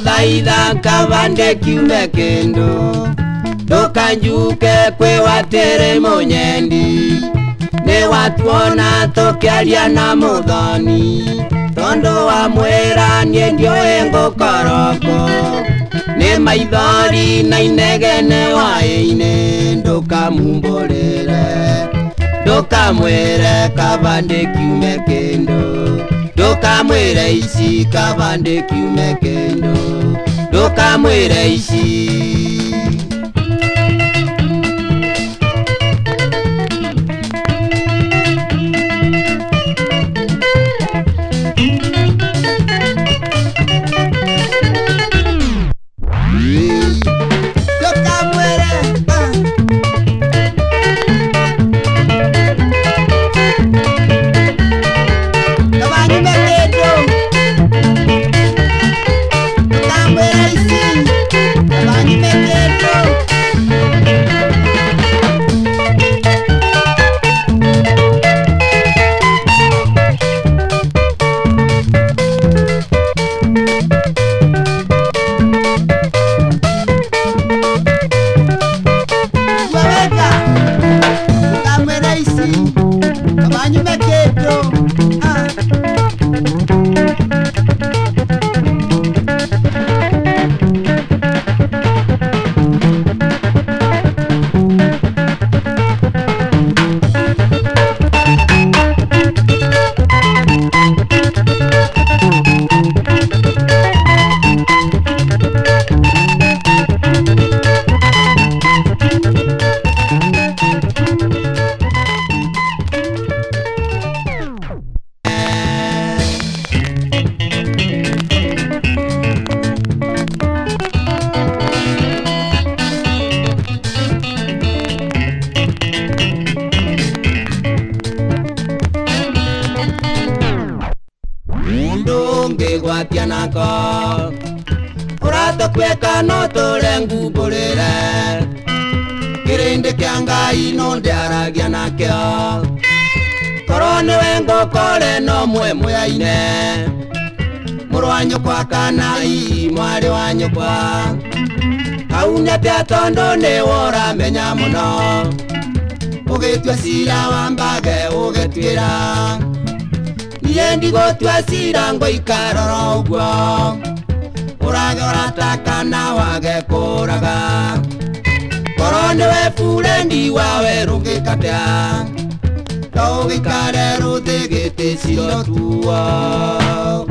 ndaguthaitha kabande kiume kindu ndukanjuke kwi watiri munyendi ni watuona tukiaria na muthoni tondu wa mwira nie ndioe ngukoroko ni maithori na inegene waini ndukamumburire ndukamwire kabande kiume kindu ndukamwire ici kabande kiume kindu ndukamwire ici Gwatianako urato kweka no torengu burire kirinde kya Ngai no ndiaragia nakio korone wengo kore no mwe muyaine murwanyo kwa kanai mwari wanyo kwa kaunya tia tondo ne wora menya muno ugetwa sira wambage ugetwira Yendi go twasira ngo ikaroro ugwo urage urataka na wage kuraga korone we furendi wawe rungikatea to gikare ruthigite siro tuwa